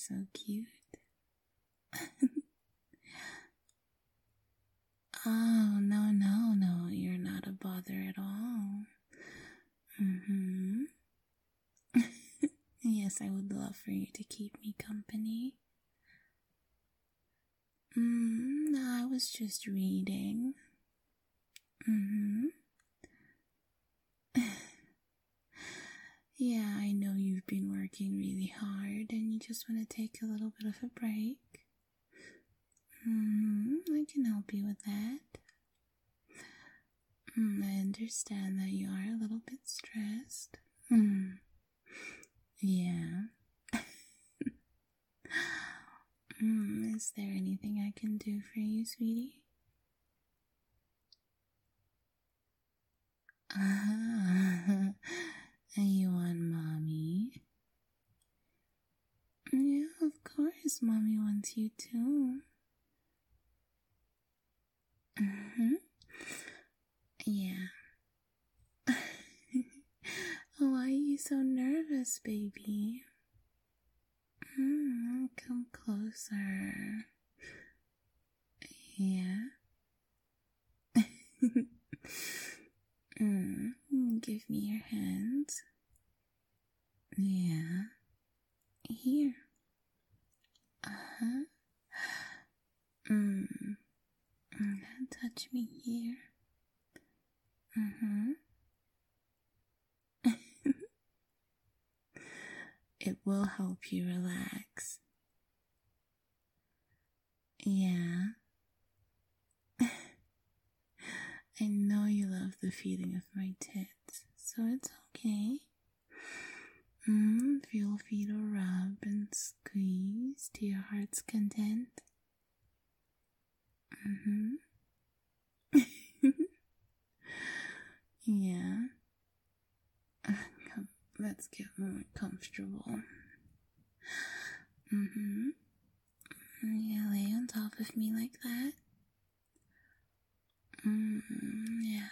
so cute. Oh, no, you're not a bother at all. Yes, I would love for you to keep me company. I was just reading. Yeah, I know you've been working really hard and you just want to take a little bit of a break. I can help you with that. I understand that you are a little bit stressed. Yeah. Is there anything I can do for you, sweetie? You want mommy? Yeah, of course, mommy wants you too. Yeah. Why are you so nervous, baby? Come closer. Yeah. Give me your hands. Yeah. Here. Touch me here. It will help you relax. Yeah. I know you love the feeling of my tits, so it's okay. Feel free to rub and squeeze to your heart's content. Yeah. Come, let's get more comfortable. Yeah, lay on top of me like that. Yeah.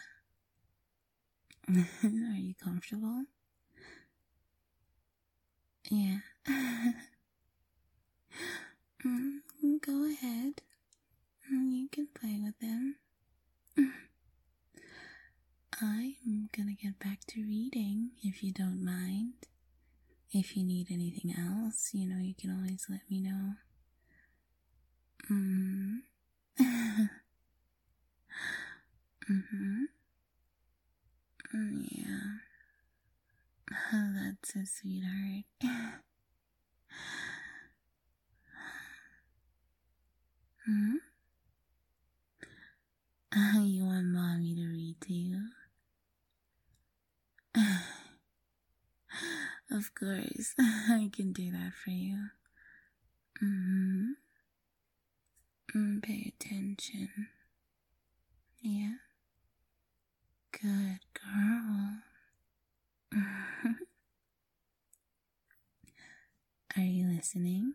Are you comfortable? Yeah. Go ahead. You can play with them. I'm gonna get back to reading if you don't mind. If you need anything else, you can always let me know. Yeah. That's a sweetheart. You want mommy to read to you? Of course, I can do that for you. Pay attention. Yeah? Good girl. Are you listening?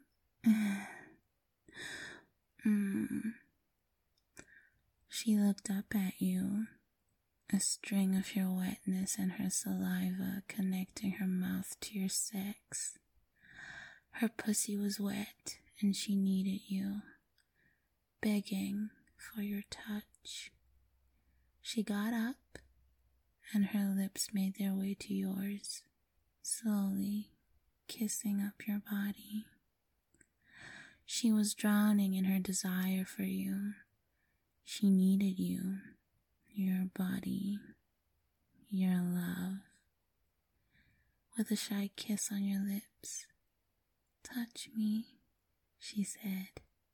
She looked up at you, a string of your wetness and her saliva connecting her mouth to your sex. Her pussy was wet and she needed you, begging for your touch. She got up and her lips made their way to yours, slowly kissing up your body. She was drowning in her desire for you. She needed you, your body, your love. With a shy kiss on your lips, "Touch me," she said.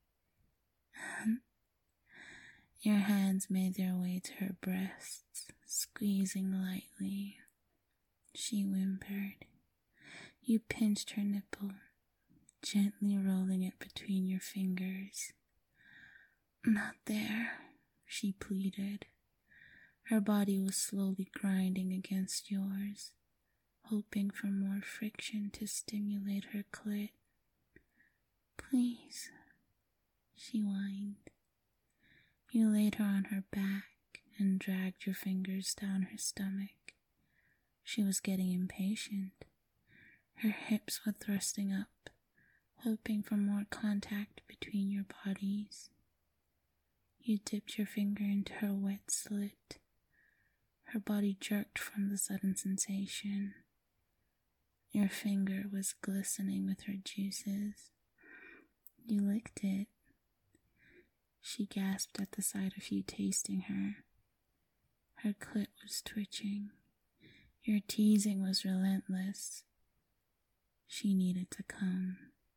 Your hands made their way to her breasts, squeezing lightly. She whimpered. You pinched her nipple, gently rolling it between your fingers. "Not there," she pleaded. Her body was slowly grinding against yours, hoping for more friction to stimulate her clit. "Please," she whined. You laid her on her back and dragged your fingers down her stomach. She was getting impatient. Her hips were thrusting up, hoping for more contact between your bodies. You dipped your finger into her wet slit. Her body jerked from the sudden sensation. Your finger was glistening with her juices. You licked it. She gasped at the sight of you tasting her. Her clit was twitching. Your teasing was relentless. She needed to come.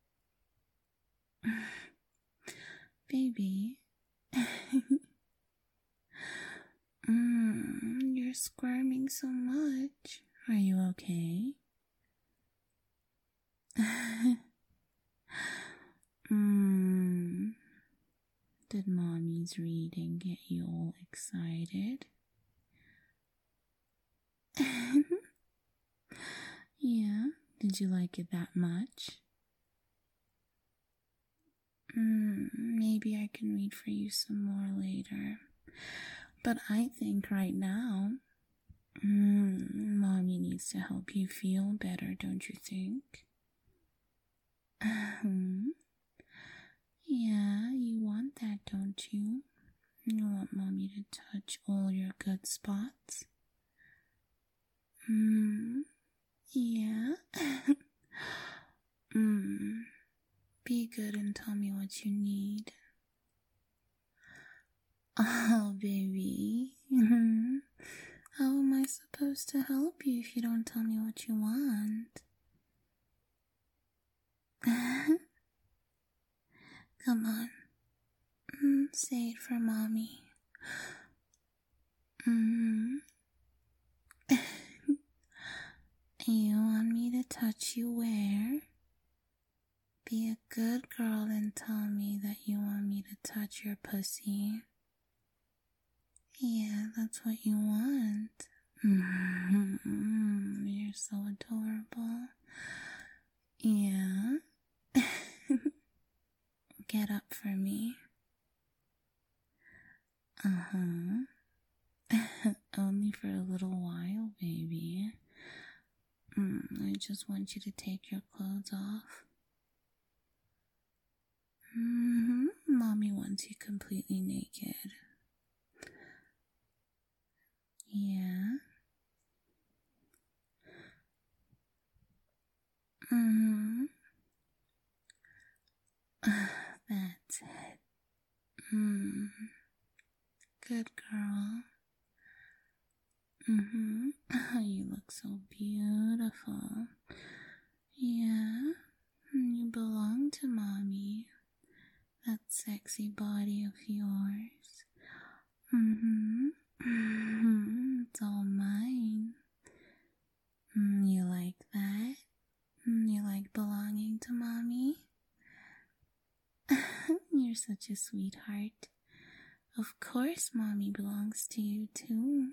Baby. You're squirming so much. Are you okay? Did Mommy's reading get you all excited? Yeah, did you like it that much? Maybe I can read for you some more later. But I think right now, Mommy needs to help you feel better, don't you think? Yeah, you want that, don't you? You want Mommy to touch all your good spots? Yeah. Be good and tell me what you need. Oh, baby. How am I supposed to help you if you don't tell me what you want? Come on. Say it for Mommy. You want me to touch you where? Be a good girl and tell me that you want me to touch your pussy. Yeah, that's what you want. You're so adorable. Yeah. Get up for me. Only for a little while, baby. I just want you to take your clothes off. Mommy wants you completely naked. Yeah. That's it. Good girl. You look so beautiful. Yeah, you belong to Mommy. That sexy body of yours. It's all mine. You like that? You like belonging to Mommy? You're such a sweetheart. Of course Mommy belongs to you too.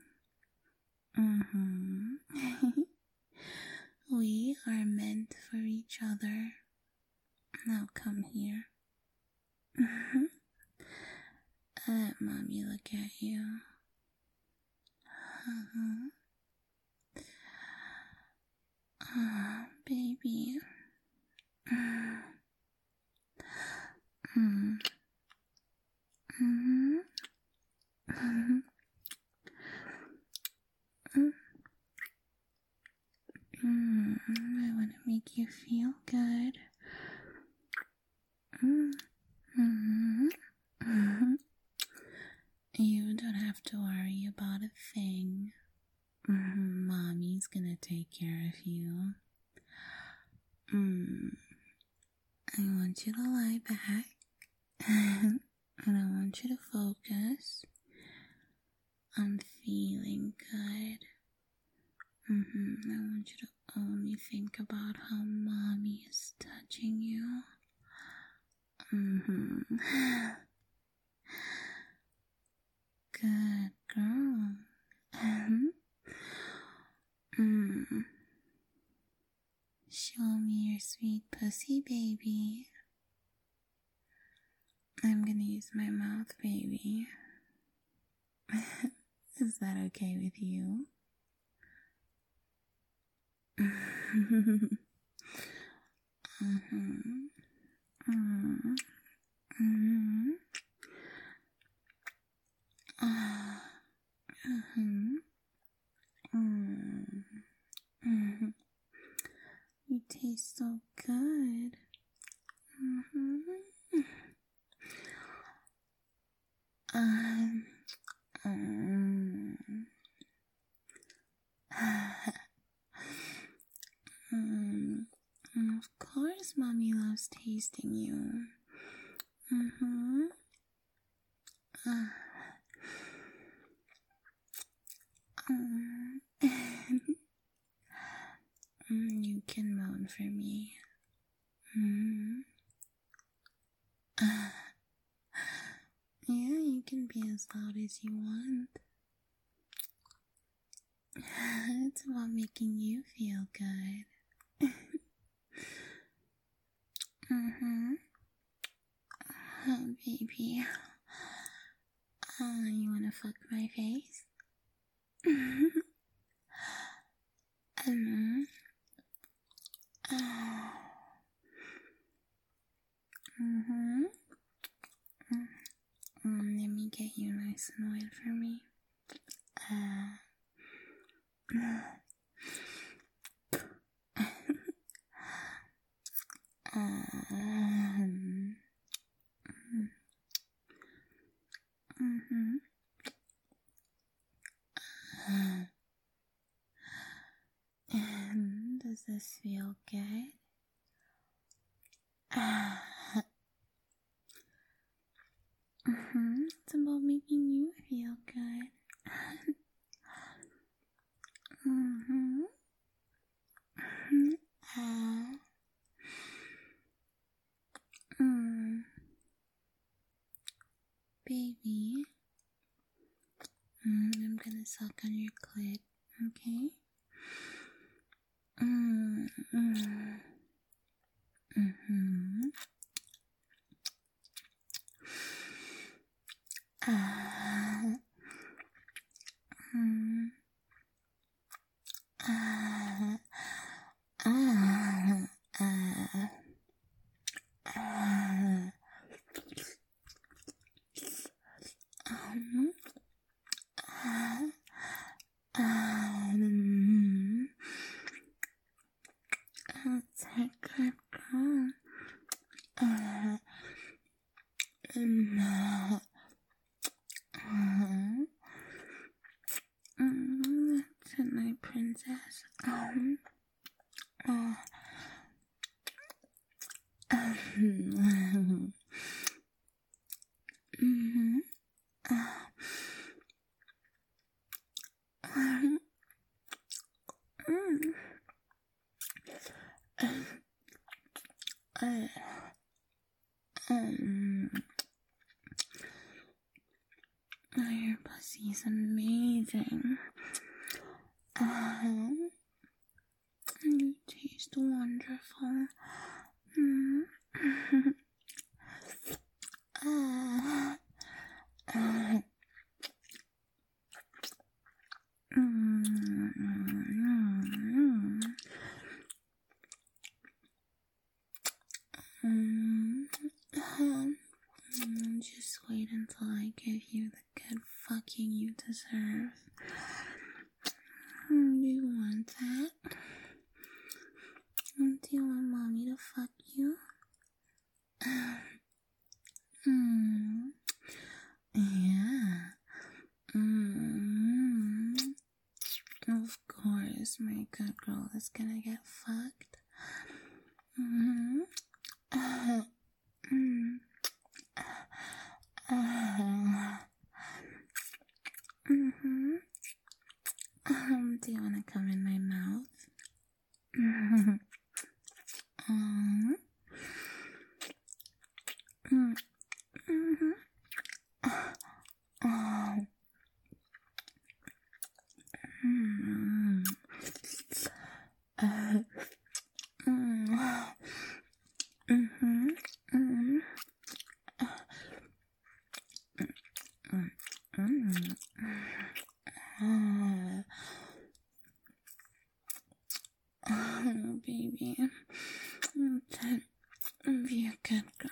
We are meant for each other. Now come here. Let Mommy look at you. Baby. I want to make you feel good. You don't have to worry about a thing. Mommy's gonna take care of you. I want you to lie back. And I want you to focus on feeling good. I want you to only think about how Mommy is touching you. Good girl. Show me your sweet pussy, baby. I'm gonna use my mouth, baby. Is that okay with you? Mm. Mm. Mm. Mm. Mm. You taste so good. Mm-hmm. Um, um, um, of course, Mommy loves tasting you. Mm-hmm. You can moan for me. Mm. Yeah, you can be as loud as you want. It's about making you feel good. Mm-hmm. Oh, baby. You wanna fuck my face? Mm-hmm. Mm-hmm. Let me get you nice and wet for me. Mm-hmm. Does this feel good? It's about making you feel good. Baby, I'm gonna suck on your clit, okay? That's a good girl. That's it, my princess. Your pussy's amazing. You taste wonderful. Just wait until I give you the good fucking you deserve. Do you want that? Do you want mommy to fuck you? Yeah. Of course, my good girl is gonna get fucked. Do you wanna come in my mouth? Oh, baby. Be a good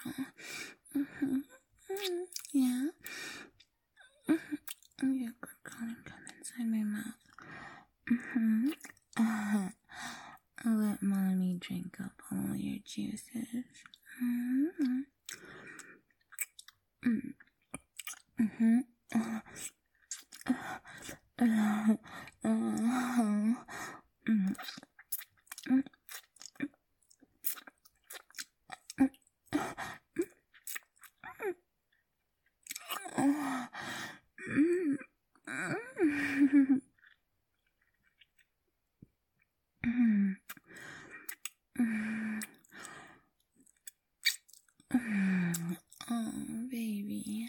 Oh, baby.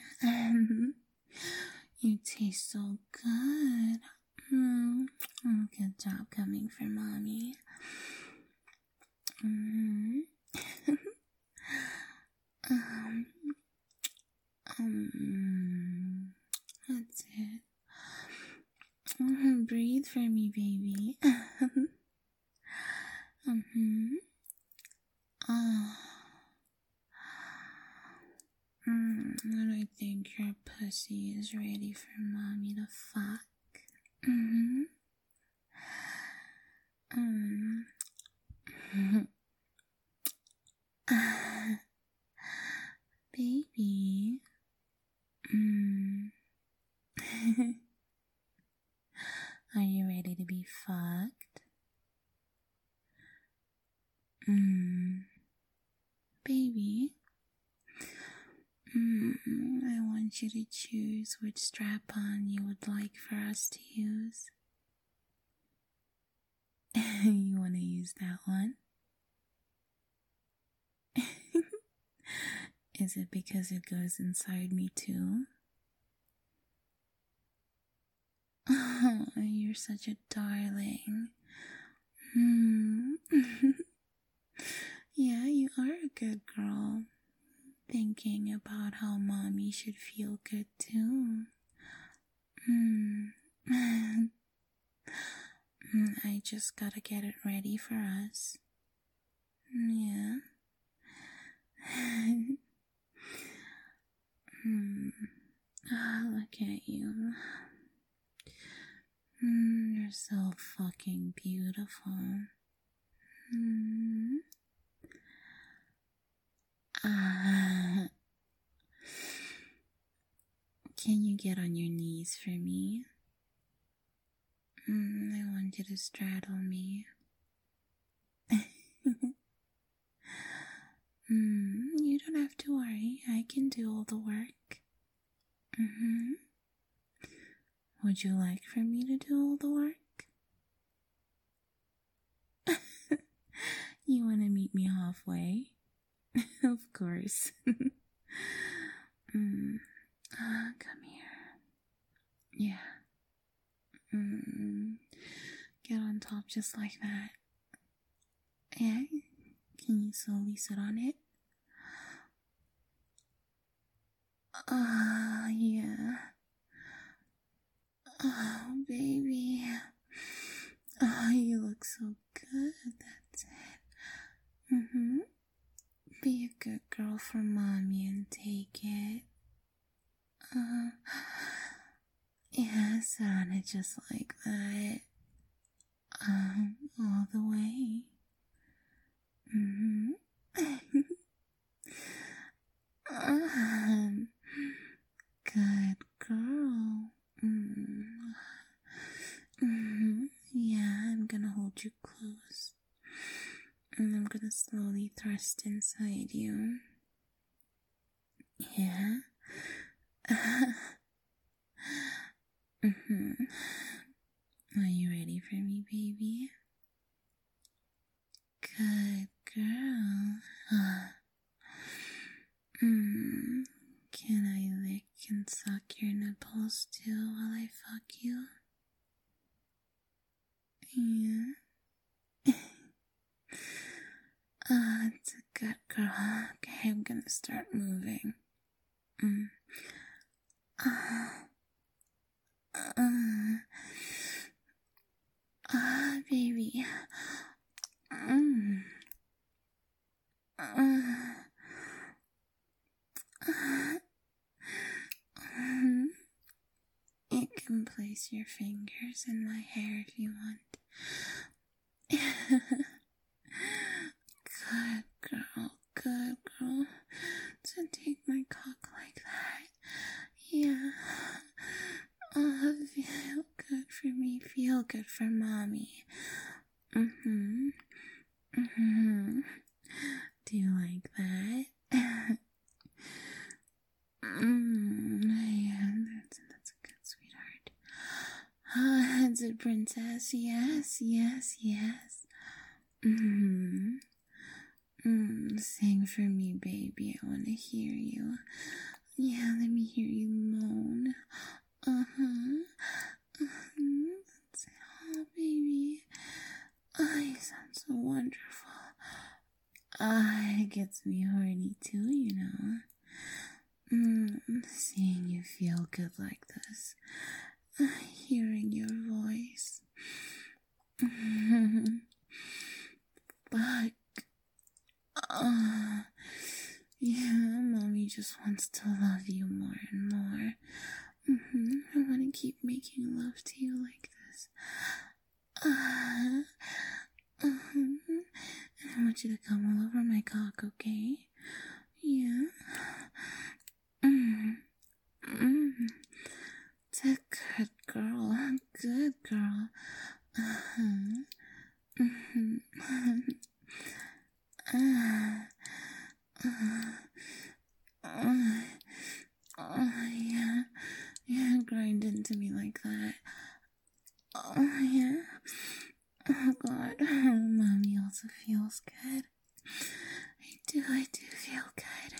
You taste so good. Good job coming for mommy. That's it. Breathe for me, baby. And I think your pussy is ready for mommy to fuck. Baby. Are you ready to be fucked? Baby. I want you to choose which strap-on you would like for us to use. You want to use that one? Is it because it goes inside me too? Oh, you're such a darling. Yeah, you are a good girl. Thinking about how mommy should feel good too. I just gotta get it ready for us. Yeah. Look at you. You're so fucking beautiful. Can you get on your knees for me? I want you to straddle me. You don't have to worry. I can do all the work. Would you like for me to do all the work? You want to meet me halfway? Of course. Come here. Yeah. Get on top just like that. Yeah? Can you slowly sit on it? Yeah. Oh, baby. Oh, you look so good. That's it. Be a good girl for mommy and take it. Yeah, sit on it just like that. All the way. Good girl. Yeah, I'm gonna hold you close. And I'm gonna slowly thrust inside you. Yeah? Are you ready for me, baby? Good girl. Can I lick and suck your nipples too while I fuck you? Yeah. It's a good girl. Okay, I'm gonna start moving. Baby. You can place your fingers in my hair if you want. Good girl. So take my cock like that. Yeah. Feel good for me, feel good for mommy. Do you like that? Yeah, that's a good sweetheart. It's a princess, yes. Sing for me, baby. I want to hear you. Yeah, let me hear you moan. Oh, baby. Oh, you sound so wonderful. It gets me horny too, you know. Seeing you feel good like this. Hearing your voice. But, yeah, mommy just wants to love you more and more. I want to keep making love to you like this. And I want you to come all over my cock, okay? Yeah. It's a good girl. Good girl. Yeah. Yeah, grind into me like that. Oh, yeah. Oh, God. Mommy also feels good. I do feel good.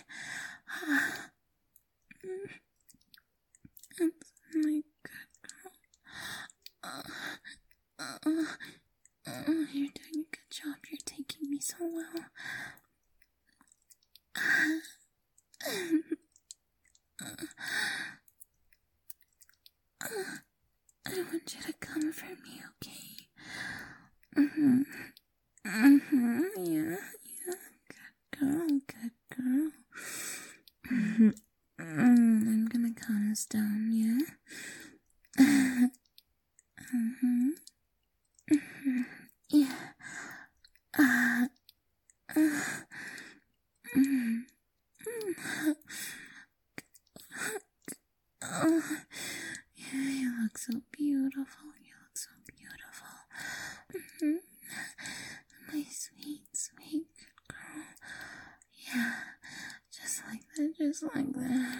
It's my good girl. You're doing a good job. You're taking me so well. I want you to come for me, okay? Yeah. Good girl. I'm gonna count us down, yeah? Yeah. Yeah, you look so beautiful. My sweet, sweet girl. Yeah, just like that.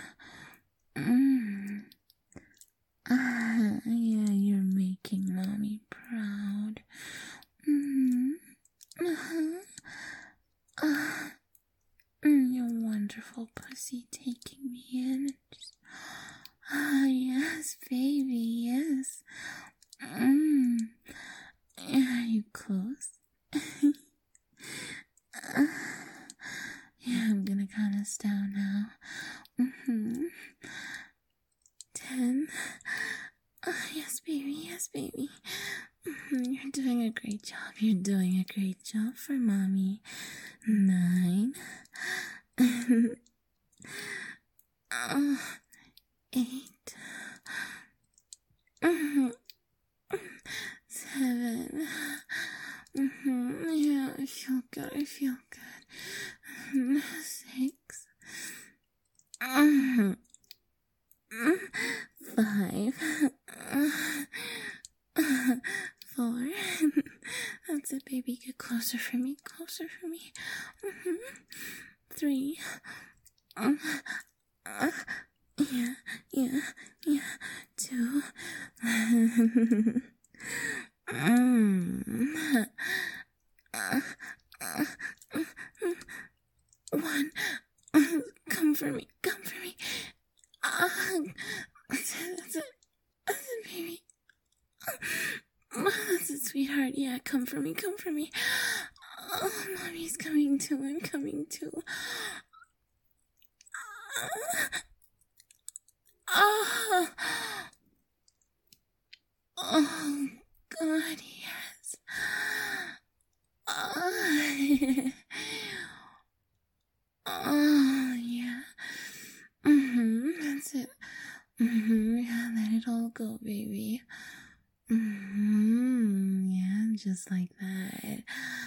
Yeah, you're making mommy proud. Your wonderful pussy taking me in. Yes, baby, yes. Are you close? Yeah, I'm gonna count us down now. 10. Yes, baby. You're doing a great job for mommy. 9. 8. 7. Yeah, I feel good. 6. 5. 4. That's it, baby. Get closer for me. 3. Yeah. 2. 1. Come for me. That's it, baby. That's it, sweetheart. Yeah, come for me. Oh, mommy's coming too. I'm coming too. Oh, God, yes. Yeah. That's it. Yeah, let it all go, baby. Yeah, just like that.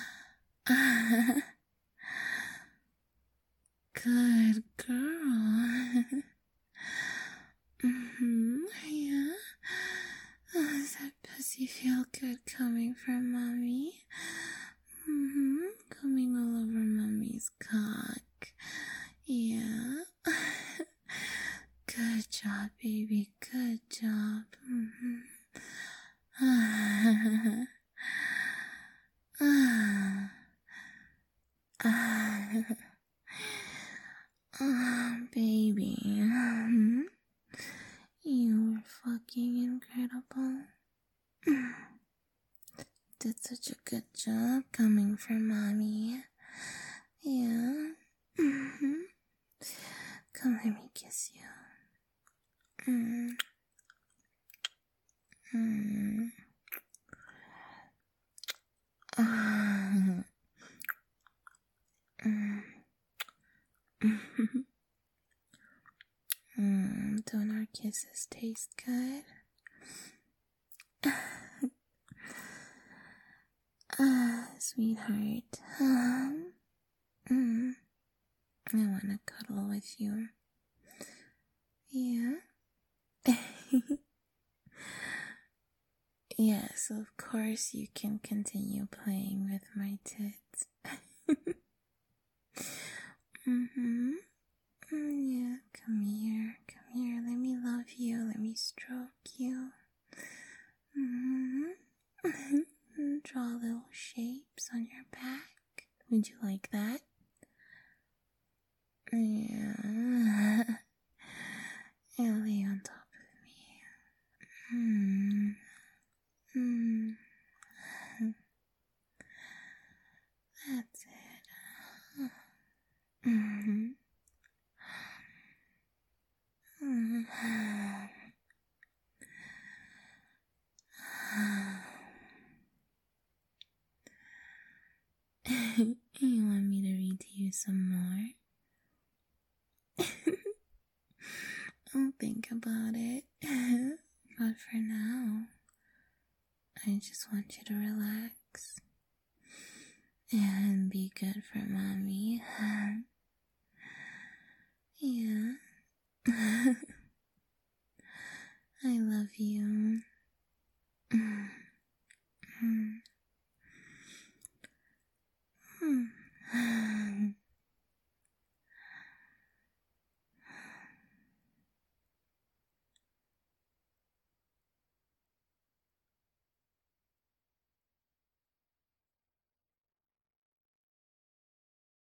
Good girl. Yeah. Does that pussy feel good coming from mommy? Coming all over mommy's cock. Yeah. Good job, baby. Good job. Come, let me kiss you. Don't our kisses taste good? Sweetheart. I wanna cuddle with you. Yeah? Yes, of course you can continue playing with my tits. Yeah, come here, let me love you, let me stroke you. Draw little shapes on your back. Would you like that? Yeah. I'll lay on top of me. That's it. You want me to read to you some more? I'll think about it. But for now, I just want you to relax and be good for mommy.